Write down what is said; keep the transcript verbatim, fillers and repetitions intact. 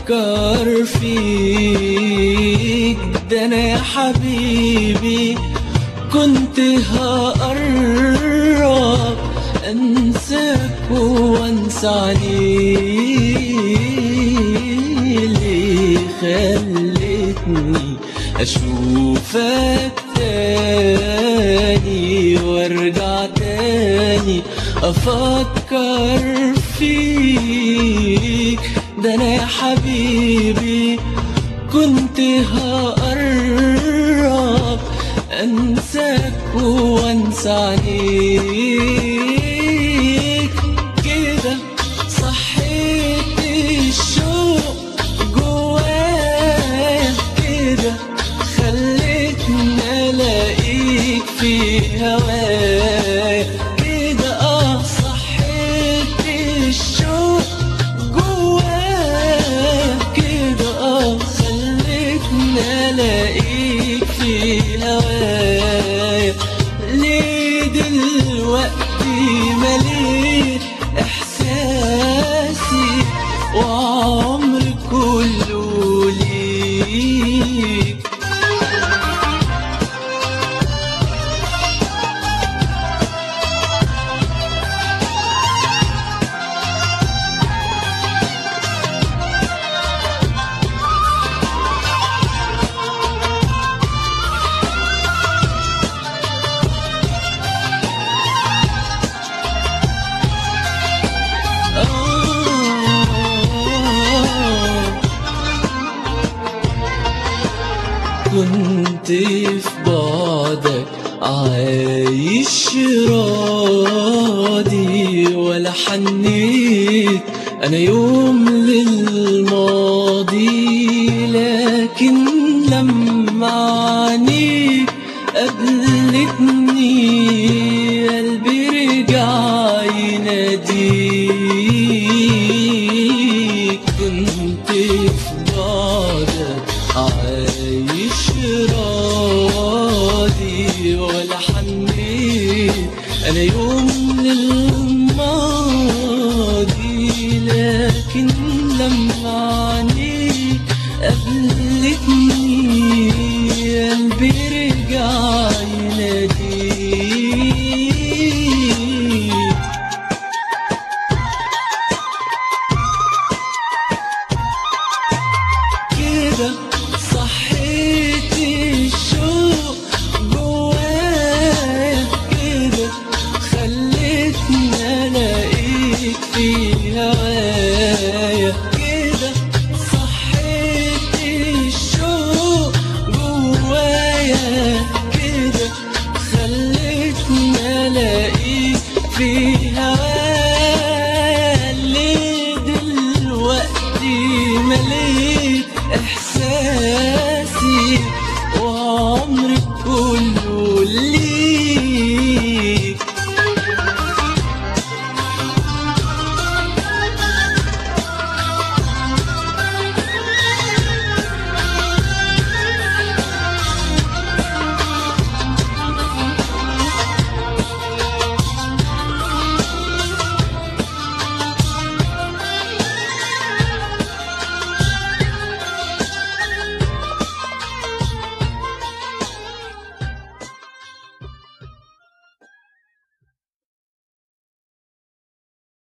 أفكر فيك. ده أنا يا حبيبي كنت هقرب أنساك وأنسى عليك. ليه خلتني أشوفك تاني وارجع تاني أفكر فيك. ده أنا يا حبيبي كنت هقرب أنساك وأنسى عليك. كده صحيت الشوق جوايا، كده خلتني ألاقيك في هوايا. كده اه صحيت الشوق جوايا، كده اه خلتني ألاقيك في هوايا. ليه دلوقتي مليت إحساسي وعمري كله ليك. كنت في بعدك عايش راضي، ولا حنيت أنا يوم للماضي. لكن لما عينيك قابلتني قلبي رجع يناديك. كنت في بعدك عايش راضي، ولا حنيت أنا يوم للماضي. لكن لما عينيك قابلتني قلبي رجع يناديك. كده صحيت الشوق جوايا، كده خلتني ألاقيك في هوايا. كده صحيت الشوق جوايا، كده خلتني ألاقيك في هوايا.